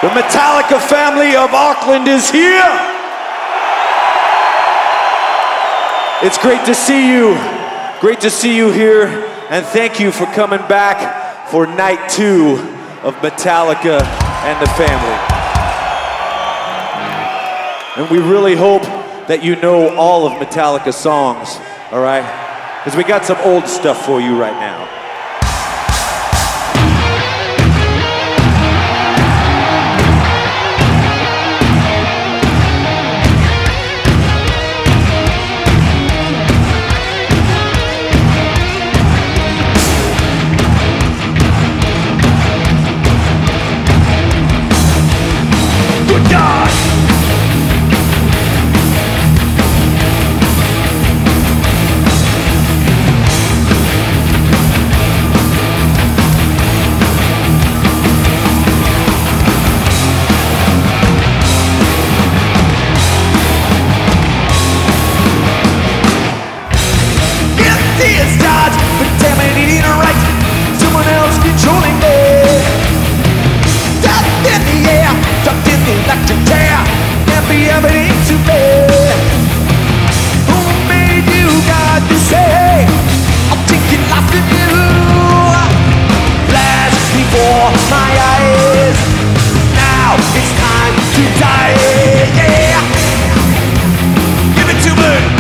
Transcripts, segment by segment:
The Metallica family of Auckland is here. It's great to see you. Great to see you here. And thank you for coming back for night 2 of Metallica and the family. And we really hope that you know all of Metallica's songs, all right? Because we got some old stuff for you right now. Good God! Contaminating right, someone else controlling me. Death in the air, tucked in the electric chair, can't be happening to me. Who made you God to say, I'm taking life from you? Flashes before my eyes, now it's time to die. Yeah, give it to me.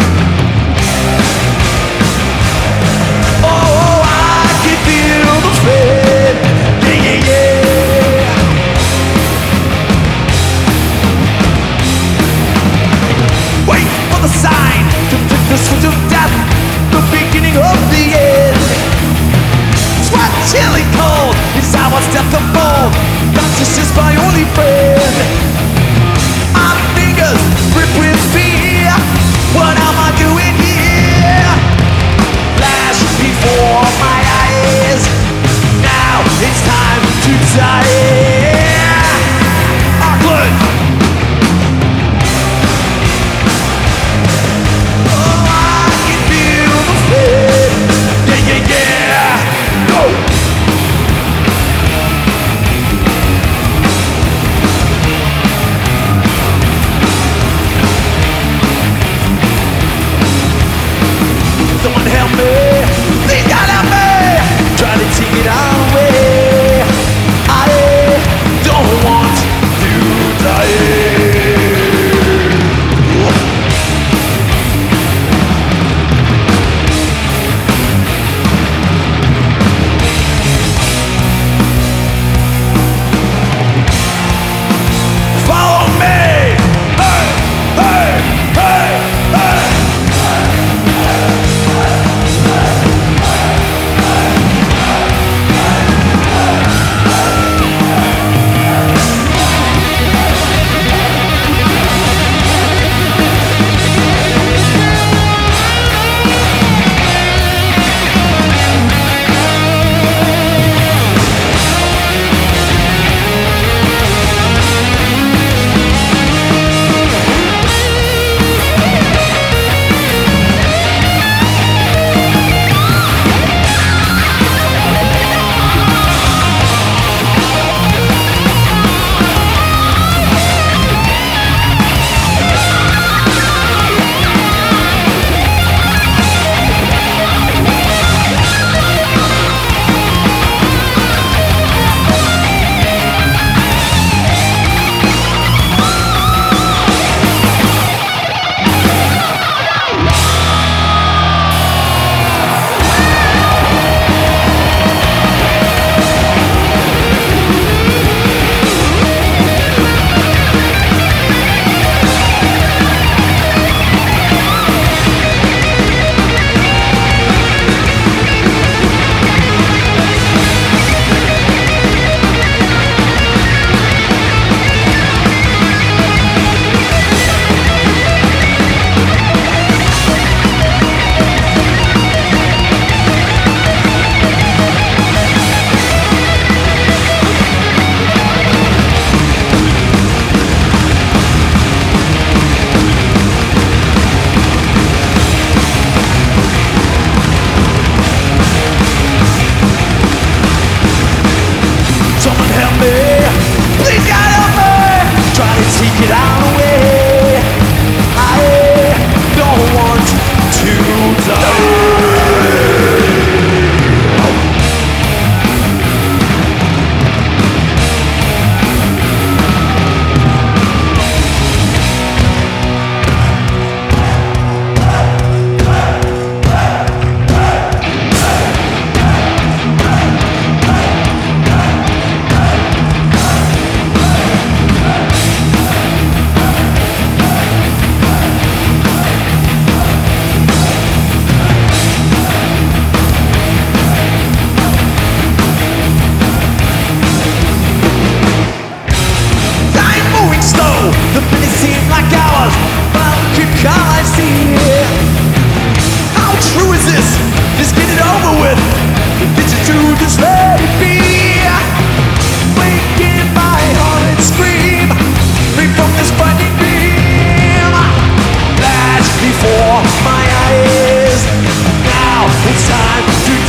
Sign to fit the switch of death, the beginning of the end. Sweat chilly cold is how I step the bold. Conscious is my only friend. My fingers grip with fear. What am I doing here? Flash before my eyes. Now it's time to die. Auckland.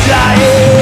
dying.